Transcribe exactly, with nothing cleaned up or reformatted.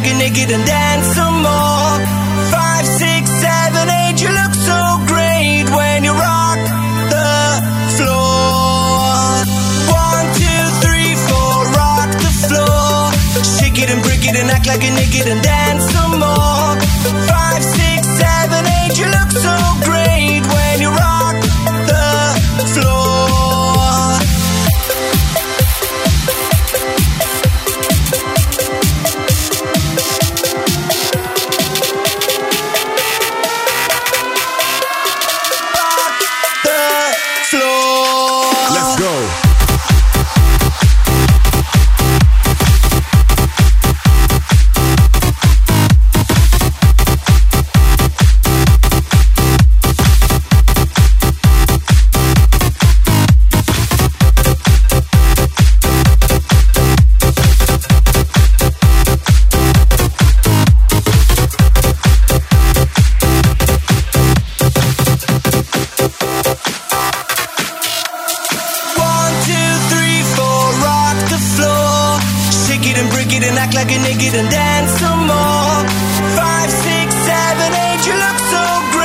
like a naked and dance some more. Five, six, seven, eight, you look so great when you rock the floor. One, two, three, four, rock the floor. Shake it and break it and act like a naked and dance some more. Five, six, seven, eight, you look so great when you rock the floor. Like a naked and dance some more. Five, six, seven, eight, you look so